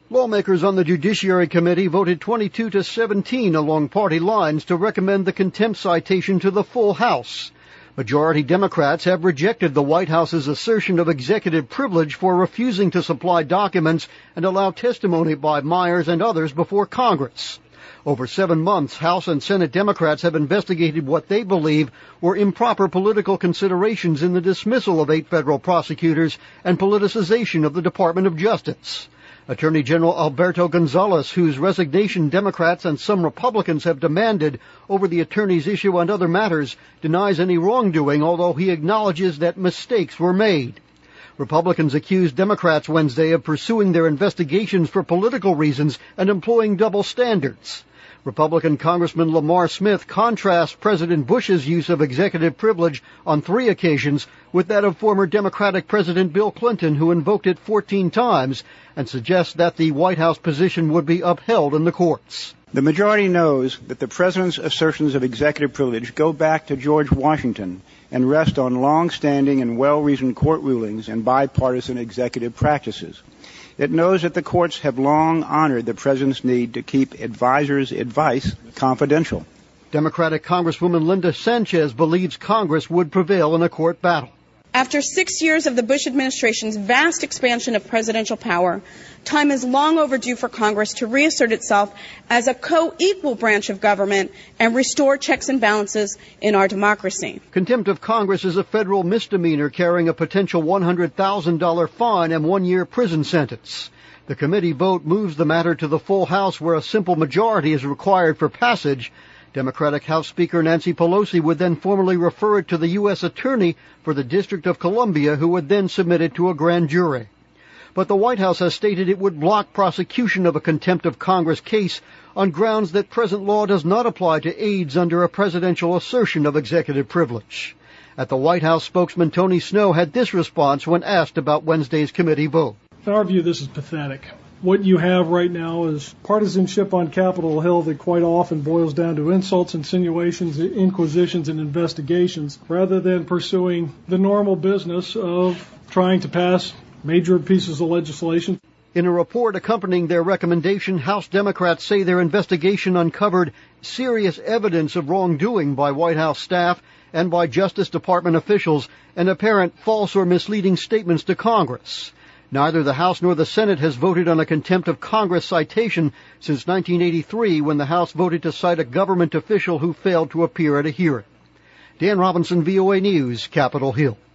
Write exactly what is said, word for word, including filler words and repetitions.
Lawmakers on the Judiciary Committee voted twenty-two to seventeen along party lines to recommend the contempt citation to the full House. Majority Democrats have rejected the White House's assertion of executive privilege for refusing to supply documents and allow testimony by Myers and others before Congress. Over seven months, House and Senate Democrats have investigated what they believe were improper political considerations in the dismissal of eight federal prosecutors and politicization of the Department of Justice. Attorney General Alberto Gonzales, whose resignation Democrats and some Republicans have demanded over the attorney's issue and other matters, denies any wrongdoing, although he acknowledges that mistakes were made. Republicans accused Democrats Wednesday of pursuing their investigations for political reasons and employing double standards. Republican Congressman Lamar Smith contrasts President Bush's use of executive privilege on three occasions with that of former Democratic President Bill Clinton, who invoked it fourteen times, and suggests that the White House position would be upheld in the courts. The majority knows that the President's assertions of executive privilege go back to George Washington and rest on long-standing and well-reasoned court rulings and bipartisan executive practices. It knows that the courts have long honored the President's need to keep advisors' advice confidential. Democratic Congresswoman Linda Sanchez believes Congress would prevail in a court battle. After six years of the Bush administration's vast expansion of presidential power, time is long overdue for Congress to reassert itself as a co-equal branch of government and restore checks and balances in our democracy. Contempt of Congress is a federal misdemeanor carrying a potential one hundred thousand dollars fine and one-year prison sentence. The committee vote moves the matter to the full House, where a simple majority is required for passage. Democratic House Speaker Nancy Pelosi would then formally refer it to the U S Attorney for the District of Columbia, who would then submit it to a grand jury. But the White House has stated it would block prosecution of a contempt of Congress case on grounds that present law does not apply to aides under a presidential assertion of executive privilege. At the White House, spokesman Tony Snow had this response when asked about Wednesday's committee vote. In our view, this is pathetic. What you have right now is partisanship on Capitol Hill that quite often boils down to insults, insinuations, inquisitions, and investigations, rather than pursuing the normal business of trying to pass major pieces of legislation. In a report accompanying their recommendation, House Democrats say their investigation uncovered serious evidence of wrongdoing by White House staff and by Justice Department officials and apparent false or misleading statements to Congress. Neither the House nor the Senate has voted on a contempt of Congress citation since nineteen eighty-three, when the House voted to cite a government official who failed to appear at a hearing. Dan Robinson, V O A News, Capitol Hill.